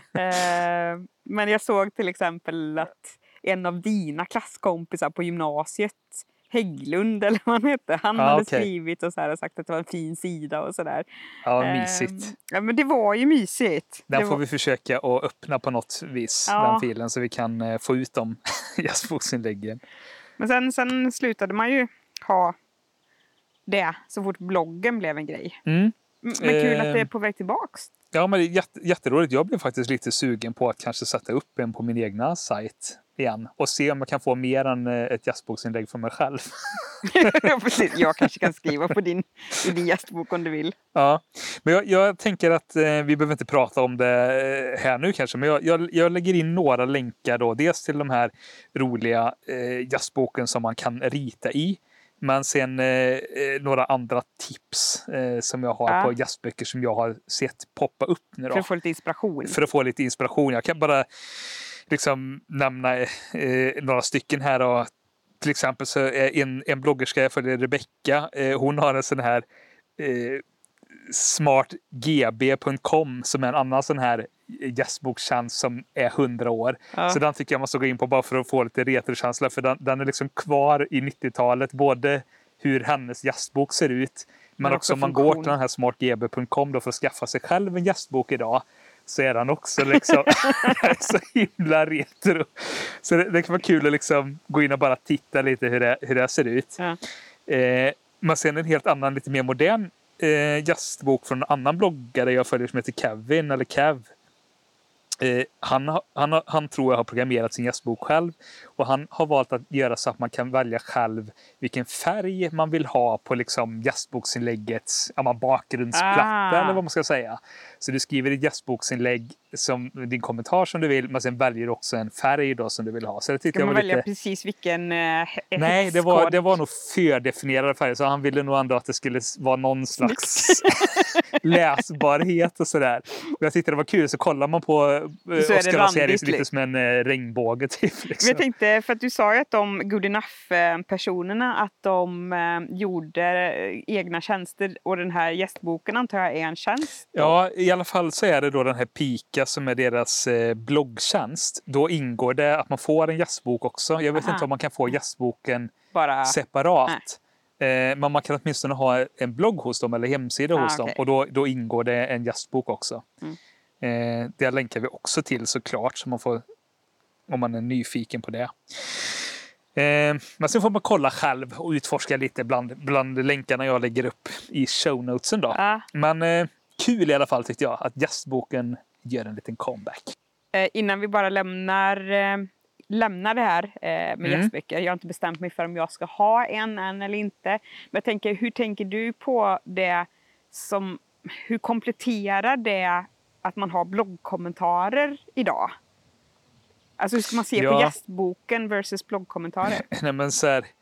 Men jag såg till exempel att en av dina klasskompisar på gymnasiet, Hägglund eller vad han hette, han hade skrivit och så här och sagt att det var en fin sida och sådär. Ja, mysigt. Ja, men det var ju mysigt. Den får vi försöka att öppna på något vis, den filen, så vi kan få ut de gästboksinläggen. Men sen slutade man ju ha det så fort bloggen blev en grej. Men kul att det är på väg tillbaks. Ja, men det är jätteroligt. Jag blev faktiskt lite sugen på att kanske sätta upp en på min egna sajt igen. Och se om jag kan få mer än ett gästboksinlägg från mig själv. Precis, jag kanske kan skriva på din gästbok om du vill. Ja, men jag tänker att vi behöver inte prata om det här nu kanske. Men jag lägger in några länkar då. Dels till de här roliga gästboken som man kan rita i. Men sen några andra tips som jag har på jazzböcker som jag har sett poppa upp nu då. För att få lite inspiration. För att få lite inspiration. Jag kan bara liksom nämna några stycken här då. Till exempel så är en bloggerska jag följer, Rebecca, hon har en sån här smartgb.com som är en annan sån här jazzboktjänst som är 100 år. Så den tycker jag måste gå in på bara för att få lite retrokänsla, för den är liksom kvar i 90-talet, både hur hennes jazzbok ser ut, men också om man går till den här smartgb.com då för att skaffa sig själv en jazzbok idag, så är den också liksom så himla retro. Så det kan vara kul att liksom gå in och bara titta lite hur det ser ut. Man ser en helt annan, lite mer modern jazzbok från en annan bloggare jag följer som heter Kevin, eller Kev. Han tror jag har programmerat sin jazzbok själv, och han har valt att göra så att man kan välja själv vilken färg man vill ha på liksom jazzboksinläggets bakgrundsplatta eller vad man ska säga. Så du skriver ditt jazzboksinlägg som din kommentar som du vill, men sen väljer du också en färg då som du vill ha. Så det tyckte jag var välja lite... precis vilken Nej, det var nog fördefinierade färger, så han ville nog ändå att det skulle vara någon slags läsbarhet och sådär. Och jag tyckte det var kul, så kollar man på Oscar-serien lite som en regnbåge typ. Liksom. Jag tänkte, för att du sa ju att de Good Enough-personerna, att de gjorde egna tjänster, och den här gästboken antar jag är en tjänst. Ja, i alla fall så är det då den här Pika som är deras bloggtjänst. Då ingår det att man får en jazzbok också. Jag vet inte om man kan få jazzboken separat. Men man kan åtminstone ha en blogg hos dem eller hemsida hos dem. Och då ingår det en jazzbok också. Det länkar vi också till såklart, så man får, om man är nyfiken på det. Men sen får man kolla själv och utforska lite bland länkarna jag lägger upp i shownotesen då. Men kul i alla fall tyckte jag att jazzboken gör en liten comeback. Innan vi bara lämnar det här med jazzböcker. Jag har inte bestämt mig för om jag ska ha en eller inte. Men jag tänker, hur tänker du på det som, hur kompletterar det att man har bloggkommentarer idag? Alltså hur ska man se på jazzboken versus bloggkommentarer? Nej, men så här,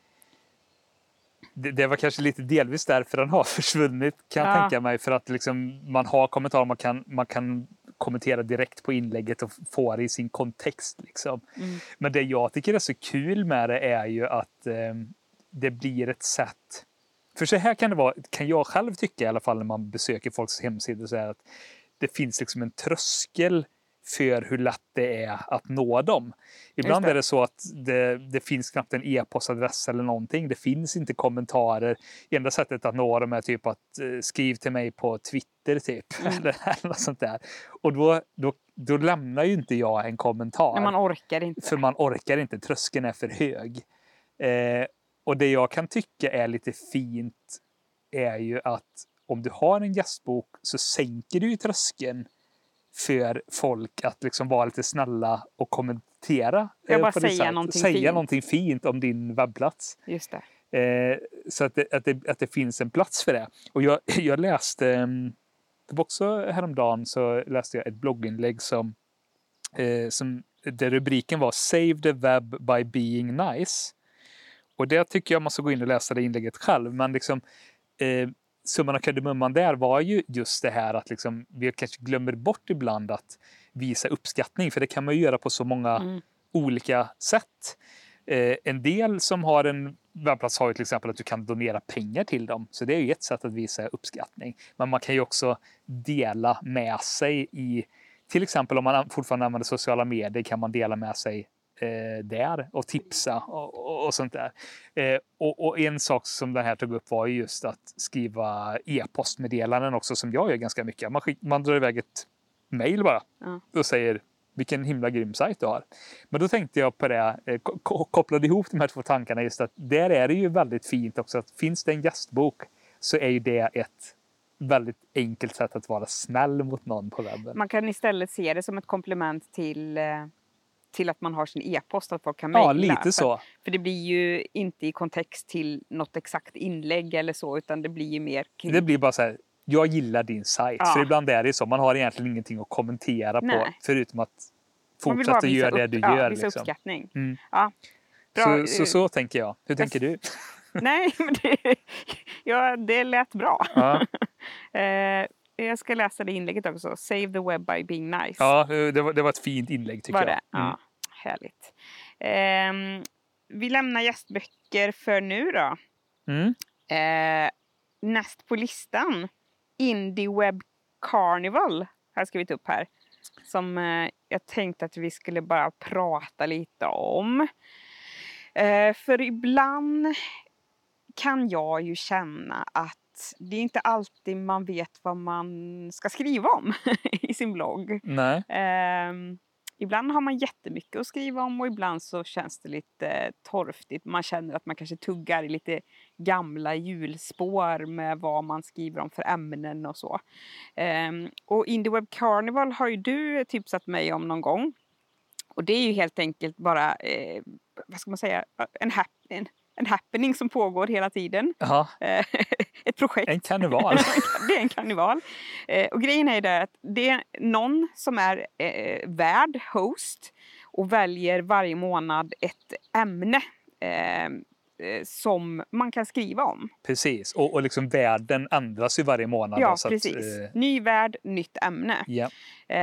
det var kanske lite delvis därför den har försvunnit, kan jag tänka mig. För att liksom, man har kommentarer, man kan kommentera direkt på inlägget och få det i sin kontext. Liksom. Men det jag tycker är så kul med det är ju att det blir ett sätt. För så här kan det vara, kan jag själv tycka i alla fall när man besöker folks hemsidor, så är att det finns liksom en tröskel för hur lätt det är att nå dem. Ibland är det så att det finns knappt en e-postadress eller någonting. Det finns inte kommentarer. Enda sättet att nå dem är typ att skriv till mig på Twitter typ. Eller något sånt där. Och då lämnar ju inte jag en kommentar. Men man orkar inte. För man orkar inte. Tröskeln är för hög. Och det jag kan tycka är lite fint är ju att om du har en gästbok så sänker du ju tröskeln för folk att liksom vara lite snälla och kommentera. Jag bara säga någonting fint om din webbplats. Just det. Så att det finns en plats för det. Och jag läste, det var också häromdagen så läste jag ett blogginlägg som där rubriken var Save the web by being nice. Och det tycker jag man ska gå in och läsa det inlägget själv. Men liksom summan av kardemumman där var ju just det här att liksom, vi kanske glömmer bort ibland att visa uppskattning. För det kan man ju göra på så många olika sätt. En del som har en webbplats har ju till exempel att du kan donera pengar till dem. Så det är ju ett sätt att visa uppskattning. Men man kan ju också dela med sig i, till exempel om man fortfarande använder sociala medier kan man dela med sig där och tipsa och sånt där. Och en sak som den här tog upp var just att skriva e-postmeddelanden också, som jag gör ganska mycket. Man drar iväg ett mejl bara och säger vilken himla grym sajt du har. Men då tänkte jag på det, kopplade ihop de här två tankarna, just att där är det ju väldigt fint också att finns det en gästbok så är ju det ett väldigt enkelt sätt att vara snäll mot någon på webben. Man kan istället se det som ett komplement till att man har sin e-post, att folk kan mejla. Ja, lite så. För det blir ju inte i kontext till något exakt inlägg eller så, utan det blir ju mer kring... Det blir bara så här, jag gillar din sajt. För ibland är det så, man har egentligen ingenting att kommentera på, förutom att fortsätta göra det du gör. Visa liksom. Uppskattning. Mm. Ja. Bra. Så tänker jag. Hur tänker du? Nej, men det lät bra. Ja. Jag ska läsa det inlägget också. Save the web by being nice. Ja, det var ett fint inlägg tycker Var det? jag. Ja, härligt. Vi lämnar gästböcker för nu då. Näst på listan, Indie Web Carnival har jag skrivit upp här. Som jag tänkte att vi skulle bara prata lite om. För ibland kan jag ju känna att det är inte alltid man vet vad man ska skriva om i sin blogg. Nej. Ibland har man jättemycket att skriva om och ibland så känns det lite torftigt. Man känner att man kanske tuggar i lite gamla hjulspår med vad man skriver om för ämnen och så. Och Indie Web Carnival har ju du tipsat mig om någon gång. Och det är ju helt enkelt bara, vad ska man säga, en happening som pågår hela tiden. Ett projekt. En karneval. Det är en karneval. Och grejen är det att det är någon som är värd, host, och väljer varje månad ett ämne som man kan skriva om. Precis, och liksom världen ändras ju varje månad. Ja, så precis. Att, ny värld, nytt ämne. Ja.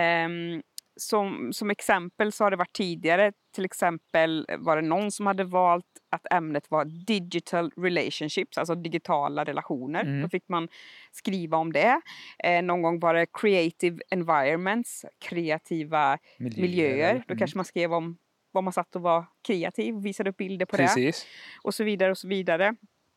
Som exempel så har det varit tidigare, till exempel var det någon som hade valt att ämnet var digital relationships, alltså digitala relationer. Då fick man skriva om det. Någon gång var det creative environments, kreativa miljöer. Då kanske man skrev om vad man satt och var kreativ, visade upp bilder på det. Och så vidare och så vidare.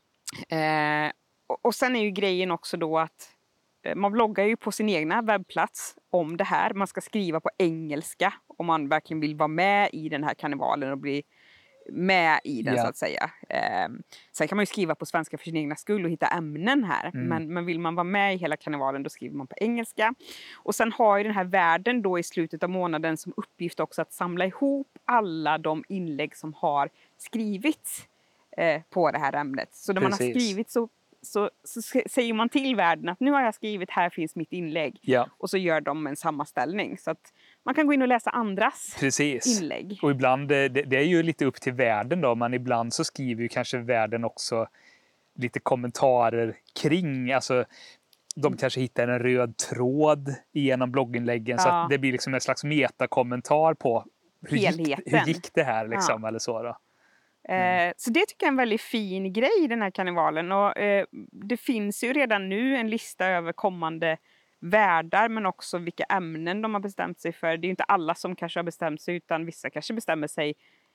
Och sen är ju grejen också då att man bloggar ju på sin egna webbplats om det här. Man ska skriva på engelska om man verkligen vill vara med i den här karnevalen och bli med i den så att säga. Sen kan man ju skriva på svenska för sin egna skull och hitta ämnen här. Men vill man vara med i hela karnevalen då skriver man på engelska. Och sen har ju den här världen då i slutet av månaden som uppgift också att samla ihop alla de inlägg som har skrivits på det här ämnet. Så när man har skrivit så säger man till världen att nu har jag skrivit, här finns mitt inlägg. Och så gör de en sammanställning. Så att man kan gå in och läsa andras inlägg. Och ibland, det är ju lite upp till världen då. Men ibland så skriver ju kanske världen också lite kommentarer kring. Alltså, de kanske hittar en röd tråd genom blogginläggen. Så att det blir liksom en slags metakommentar på hur gick det här liksom, eller så då. Så det tycker jag är en väldigt fin grej i den här karnevalen. Och det finns ju redan nu en lista över kommande världar, men också vilka ämnen de har bestämt sig för. Det är ju inte alla som kanske har bestämt sig, utan vissa kanske bestämmer sig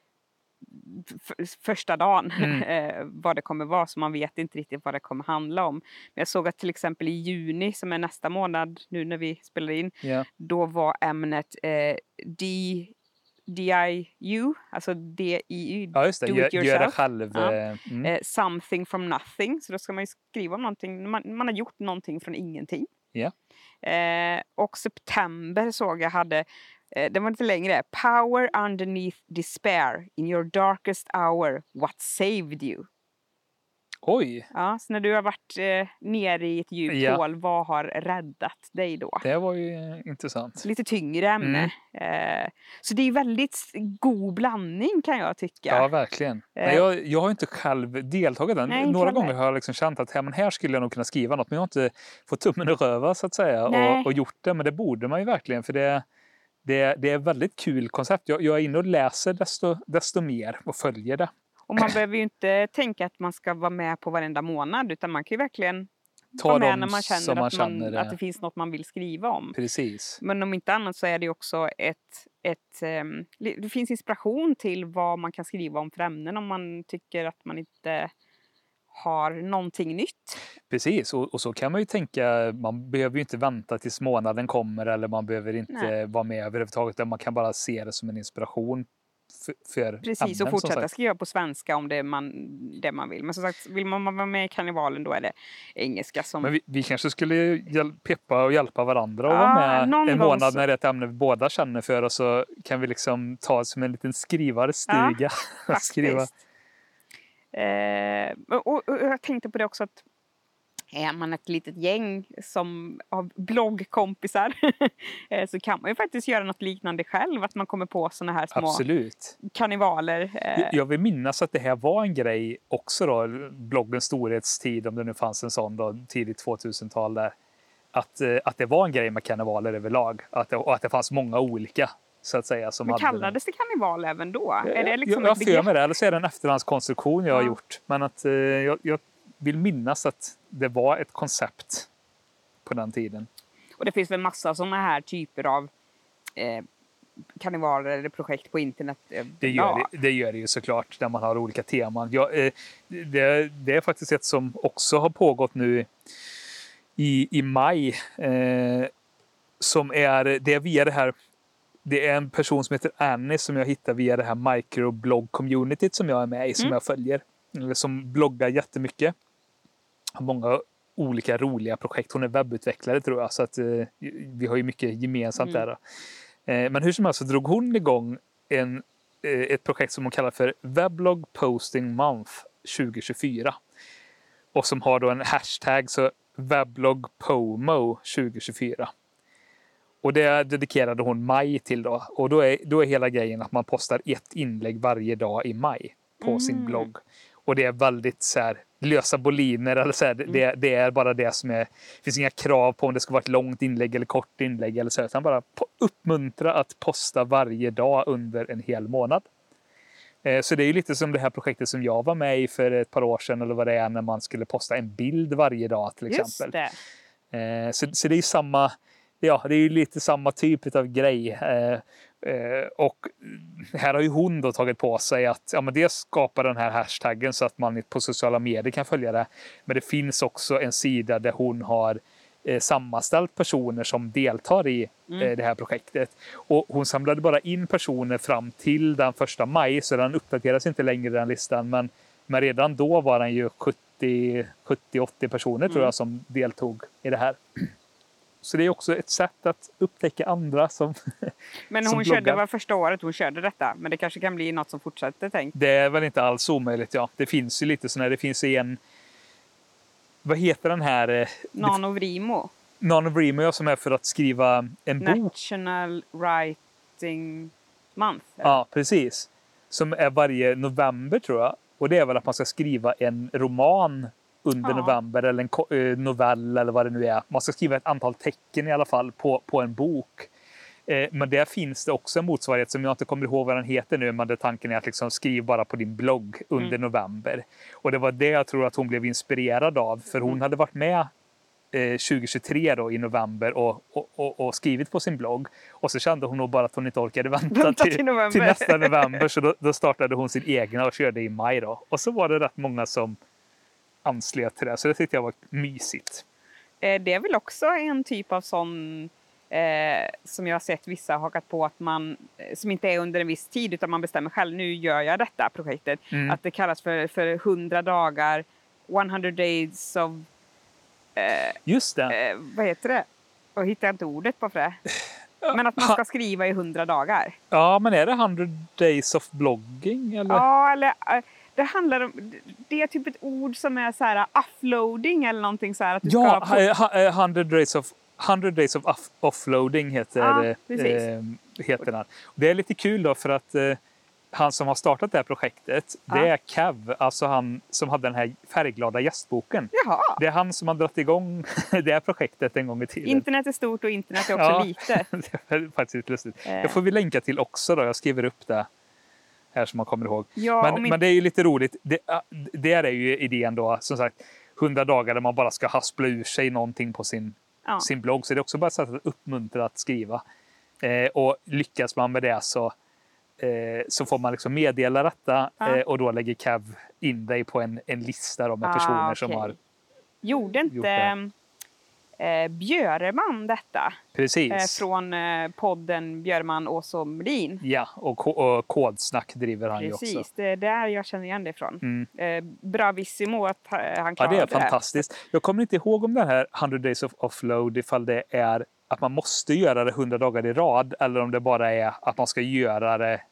första dagen vad det kommer vara, så man vet inte riktigt vad det kommer handla om. Men jag såg att till exempel i juni, som är nästa månad nu när vi spelar in, då var ämnet DIU, alltså DIU, do it yourself. Göra själv. Something from nothing. Så då ska man ju skriva om någonting. Man har gjort någonting från ingenting. Och september såg jag hade, det var lite längre, Power underneath despair, in your darkest hour, what saved you? Oj! Ja, så när du har varit nere i ett djupt hål, vad har räddat dig då? Det var ju intressant. Lite tyngre ämne. Så det är väldigt god blandning, kan jag tycka. Ja, verkligen. Jag har inte själv deltagit den. Nej, några gånger har jag liksom känt att här skulle jag nog kunna skriva något. Men jag har inte fått tummen och röva så att säga och gjort det. Men det borde man ju verkligen, för det är väldigt kul koncept. Jag är inne och läser desto mer och följer det. Och man behöver ju inte tänka att man ska vara med på varenda månad, utan man kan ju verkligen vara med när man känner att det finns något man vill skriva om. Precis. Men om inte annat så är det också det finns inspiration till vad man kan skriva om för ämnen om man tycker att man inte har någonting nytt. Precis, och så kan man ju tänka, man behöver ju inte vänta tills månaden kommer, eller man behöver inte vara med överhuvudtaget, man kan bara se det som en inspiration för precis, ämnen, och fortsätta skriva på svenska om det man vill. Men som sagt, vill man vara med i karnevalen, då är det engelska som... Men vi kanske skulle peppa och hjälpa varandra och vara med en månad när det är ett ämne vi båda känner för, och så kan vi liksom ta det som en liten skrivarstuga. Skriva. Och jag tänkte på det också att är man ett litet gäng av bloggkompisar så kan man ju faktiskt göra något liknande själv. Att man kommer på såna här små Absolut. karnevaler. Jag vill minnas att det här var en grej också då, bloggens storhetstid, om det nu fanns en sån då, tidigt 2000-tal där. Att det var en grej med karnevaler överlag. Och att det fanns många olika, så att säga. Som men kallades det karneval även då? Är det liksom jag för mig det, eller så är det en efterhandskonstruktion jag har gjort. Men att jag vill minnas att det var ett koncept på den tiden. Och det finns väl massa sådana här typer av karnevaler eller projekt på internet. Det gör det ju såklart, där man har olika teman. Det är faktiskt ett som också har pågått nu i maj. Som det är via det här. Det är en person som heter Annie som jag hittar via det här microblog-communityt som jag är med i, som jag följer. Som bloggar jättemycket. Har många olika roliga projekt. Hon är webbutvecklare tror jag, så att vi har ju mycket gemensamt där. Men hur som helst så drog hon igång ett projekt som hon kallar för Weblog Posting Month 2024. Och som har då en hashtag, så Weblog POMO 2024. Och det dedikerade hon maj till då. Och då är hela grejen att man postar ett inlägg varje dag i maj på sin blogg. Och det är väldigt så här, lösa boliner eller så här, det är bara det som är. Det finns inga krav på om det ska vara ett långt inlägg eller kort inlägg eller så, utan bara uppmuntra att posta varje dag under en hel månad. Så det är ju lite som det här projektet som jag var med i för ett par år sedan, eller vad det är, när man skulle posta en bild varje dag till exempel. Just det. Så det är samma, ja, det är ju lite samma typ av grej. Och här har ju hon då tagit på sig att men det skapar den här hashtaggen så att man på sociala medier kan följa det. Men det finns också en sida där hon har sammanställt personer som deltar i det här projektet. Och hon samlade bara in personer fram till den 1 maj, så den uppdateras inte längre, den listan. Men redan då var den ju 70-80 personer tror jag som deltog i det här. Så det är också ett sätt att upptäcka andra som men hon körde, var första året hon körde detta. Men det kanske kan bli något som fortsätter, tänk. Det är väl inte alls omöjligt, ja. Det finns ju lite sådana, det finns en, vad heter den här? Nanovrimo. Nanovrimo, som är för att skriva en bok. National Writing Month. Eller? Ja, precis. Som är varje november tror jag. Och det är väl att man ska skriva en roman under november, eller en novell eller vad det nu är. Man ska skriva ett antal tecken i alla fall på en bok. Men där finns det också en motsvarighet som jag inte kommer ihåg vad den heter nu, men där tanken är att liksom skriva bara på din blogg under november. Och det var det jag tror att hon blev inspirerad av, för hon hade varit med 2023 då i november och skrivit på sin blogg. Och så kände hon nog bara att hon inte orkade vänta till nästa november, så då startade hon sin egna och körde i maj då. Och så var det rätt många som anslöt till det, så det tyckte jag var mysigt. Det är väl också en typ av sån som jag har sett vissa hakat på, att man som inte är under en viss tid utan man bestämmer själv, nu gör jag detta projektet. Att det kallas för 100 dagar, 100 days of just det. Vad heter det? Och hittar jag inte ordet på för det. Men att man ska skriva i 100 dagar. Ja, men är det 100 days of blogging? Eller? Ja, eller det handlar om, det är typ ett ord som är så här uploading eller någonting så här. Att du ska 100 days of offloading heter den. Det är lite kul då, för att han som har startat det här projektet, det är Kev, alltså han som hade den här färgglada gästboken. Jaha. Det är han som har dragit igång det här projektet en gång i tiden. Internet är stort och internet är också lite. Det är faktiskt lustigt. Det får vi länka till också då, jag skriver upp det här som man kommer ihåg. Ja, men det är ju lite roligt. Det är ju idén då, som sagt, 100 dagar där man bara ska haspla ur sig någonting på sin blogg. Så det är också bara ett sätt att uppmuntra att skriva. Och lyckas man med det så får man liksom meddela detta och då lägger Kev in dig på en lista då med personer som har gjorde inte Björman detta? Precis. Från podden Björman och Melin. Ja, och Kodsnack driver han ju också. Precis, det är där jag känner igen det ifrån. Bravissimo att han klarade det. Ja, det är fantastiskt. Jag kommer inte ihåg om den här 100 days of offload, ifall det är att man måste göra det 100 dagar i rad, eller om det bara är att man ska göra det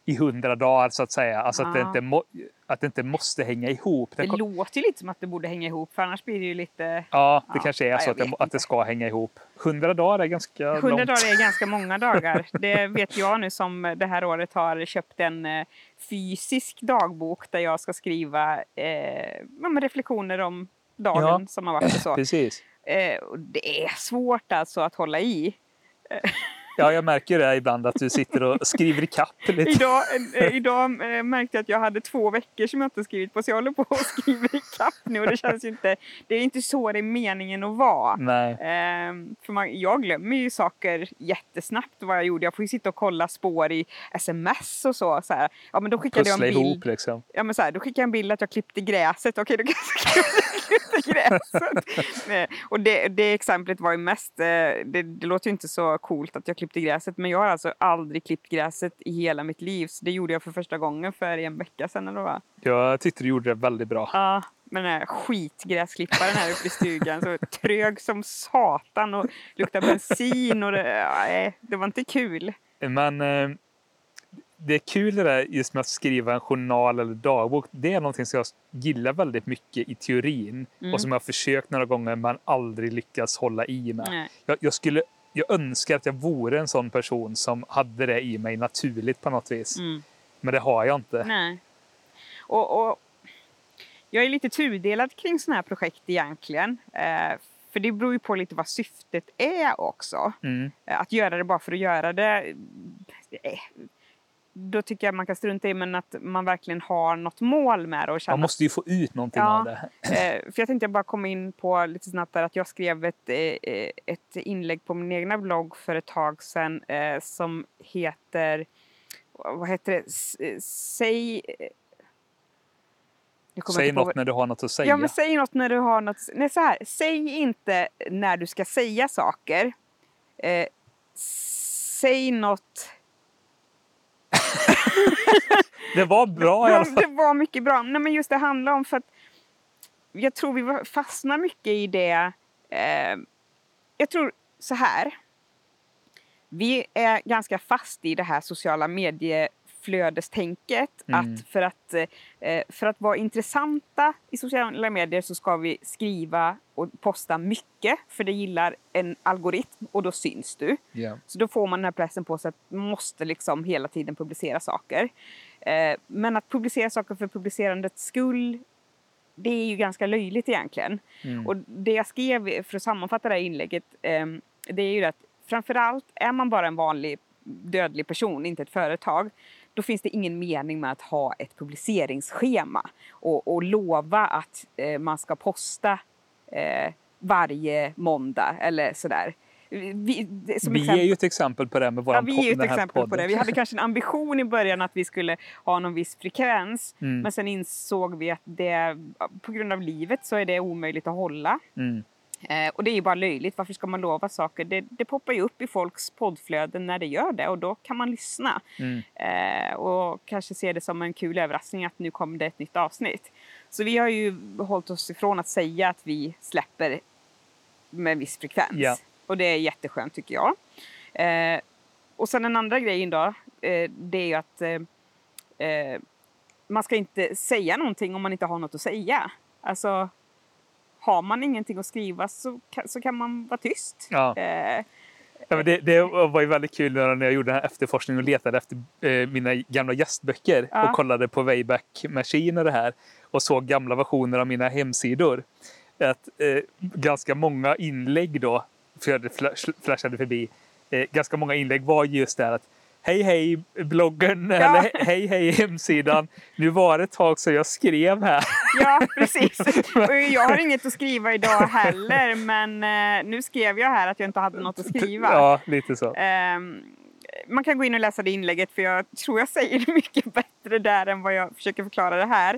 i 100 dagar så att säga. Alltså att, Ja. att det inte måste hänga ihop. Det låter ju lite som att det borde hänga ihop, för annars blir det ju lite... Ja, det kanske är ja, så att det ska hänga ihop. 100 dagar är ganska 100 långt. dagar är ganska många dagar. Det vet jag nu som det här året har köpt en fysisk dagbok där jag ska skriva reflektioner om dagen som har varit och så. Precis. Och det är svårt alltså att hålla i. Ja, jag märker det ibland att du sitter och skriver i kapp lite. Idag märkte jag att jag hade 2 veckor som jag inte skrivit på, så jag håller på att skriva i kapp nu, och det känns ju inte, det är inte så det är meningen att vara. Nej. För jag glömmer ju saker jättesnabbt vad jag gjorde. Jag får ju sitta och kolla spår i sms och så här. Ja, men då skickade jag en bild. Ihop, liksom. Ja, men så här, då skickade jag en bild att jag klippte gräset. Okej, då kanske jag klippte gräset. Och det exemplet var ju mest, det låter ju inte så coolt att jag klippte gräset, men jag har alltså aldrig klippt gräset i hela mitt liv. Så det gjorde jag för första gången för en vecka sedan eller vad? Jag tyckte du gjorde det väldigt bra. Ja, men den här skitgräsklipparen här uppe i stugan, så trög som satan och luktade bensin och det var inte kul. Men det är kul det där just med att skriva en journal eller dagbok. Det är någonting som jag gillar väldigt mycket i teorin och som jag har försökt några gånger men aldrig lyckats hålla i med. Jag önskar att jag vore en sån person som hade det i mig naturligt på något vis. Men det har jag inte. Nej. Och jag är lite tudelad kring såna här projekt egentligen. För det beror ju på lite vad syftet är också. Att göra det bara för att göra det. Då tycker jag man kan strunta i, men att man verkligen har något mål med det. Och känna, man måste ju få ut någonting av det. För jag tänkte bara komma in på lite snabbt där att jag skrev ett inlägg på min egna blogg för ett tag sedan som heter, vad heter det? Säg något när du har något att säga. Ja, men säg något när du har något. Nej, så här. Säg inte när du ska säga saker. Säg något. Det var bra i alla fall. Det var mycket bra. Nej, men just det handlar om, för att jag tror vi fastnar mycket i det. Jag tror så här. Vi är ganska fast i det här sociala medieflödestänket. Att för att vara intressanta i sociala medier så ska vi skriva och posta mycket. För det gillar en algoritm och då syns du. Yeah. Så då får man den här pressen på sig att man måste liksom hela tiden publicera saker. Men att publicera saker för publicerandets skull, det är ju ganska löjligt egentligen. Och det jag skrev för att sammanfatta det här inlägget, det är ju att framförallt är man bara en vanlig dödlig person, inte ett företag, då finns det ingen mening med att ha ett publiceringsschema och lova att man ska posta varje måndag eller sådär. Vi är ju ett exempel på det med våran vi är ju ett exempel på det. Vi hade kanske en ambition i början att vi skulle ha någon viss frekvens, men sen insåg vi att det, på grund av livet så är det omöjligt att hålla. Och det är ju bara löjligt. Varför ska man lova saker? Det poppar ju upp i folks poddflöden när det gör det. Och då kan man lyssna. Och kanske se det som en kul överraskning att nu kommer det ett nytt avsnitt. Så vi har ju hållit oss ifrån att säga att vi släpper med viss frekvens. Yeah. Och det är jätteskönt tycker jag. Och sen en andra grejen då. Det är ju att man ska inte säga någonting om man inte har något att säga. Alltså, har man ingenting att skriva så kan man vara tyst. Ja. Ja, men det var ju väldigt kul när jag gjorde den här efterforskningen och letade efter mina gamla gästböcker och kollade på Wayback Machine och det här och såg gamla versioner av mina hemsidor. Att ganska många inlägg då, för jag flashade förbi, ganska många inlägg var just där att hej bloggen eller hej hemsidan. Nu var det ett tag så jag skrev här. Ja, precis. Och jag har inget att skriva idag heller, men nu skrev jag här att jag inte hade något att skriva. Ja, lite så. Man kan gå in och läsa det inlägget, för jag tror jag säger det mycket bättre där än vad jag försöker förklara det här.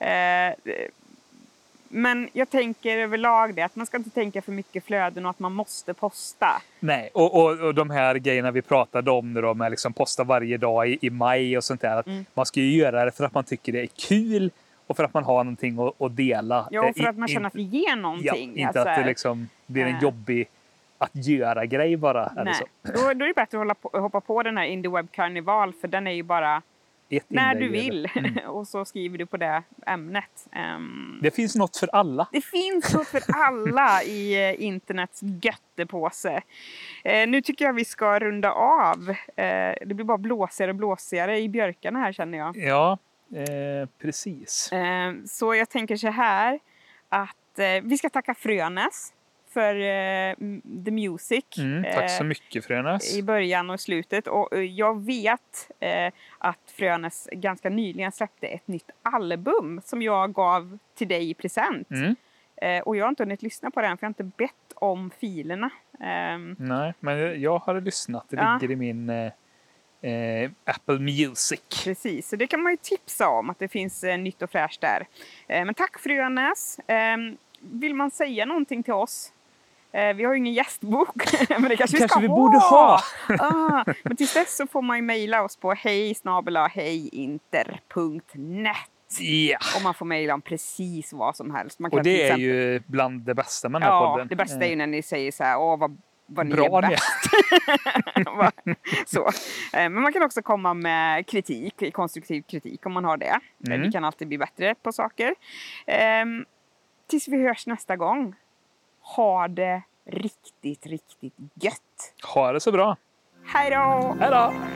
Men jag tänker överlag det, att man ska inte tänka för mycket flöden och att man måste posta. Nej, och de här grejerna vi pratade om nu då, med liksom posta varje dag i maj och sånt där. Att man ska ju göra det för att man tycker det är kul och för att man har någonting att dela. Ja, och för att man känner att det ger någonting. Ja, inte att det liksom blir en jobbig att göra grej bara. Nej, så. Då är det bättre att hoppa på den här Indie Web Carnival, för den är ju bara ett när du inlägg vill. Och så skriver du på det ämnet. Det finns något för alla. Det finns något för alla i internets göttepåse. Nu tycker jag vi ska runda av. Det blir bara blåsigare och blåsigare i björkarna här, känner jag. Ja, precis. Så jag tänker så här att vi ska tacka Frönäs för the music. Tack så mycket, Frönäs. I början och slutet. Och jag vet att Frönäs ganska nyligen släppte ett nytt album som jag gav till dig i present. Och jag har inte hunnit lyssna på den för jag har inte bett om filerna. Nej, men jag har lyssnat. Det ligger i min Apple Music. Precis, så det kan man ju tipsa om att det finns nytt och fräscht där. Men tack Frönäs. Vill man säga någonting till oss? Vi har ju ingen gästbok, men det kanske vi borde ha. Men tills dess så får man ju mejla oss på hej@hejinter.net. Yeah. Och man får mejla om precis vad som helst. Man kan och det är ju bland det bästa med den här podden. Ja, det bästa är ju när ni säger så här, vad ni bra är bäst. Så. Men man kan också komma med kritik, konstruktiv kritik om man har det. Vi kan alltid bli bättre på saker. Tills vi hörs nästa gång. Ha det riktigt, riktigt gött. Ha det så bra. Hej då! Hej då!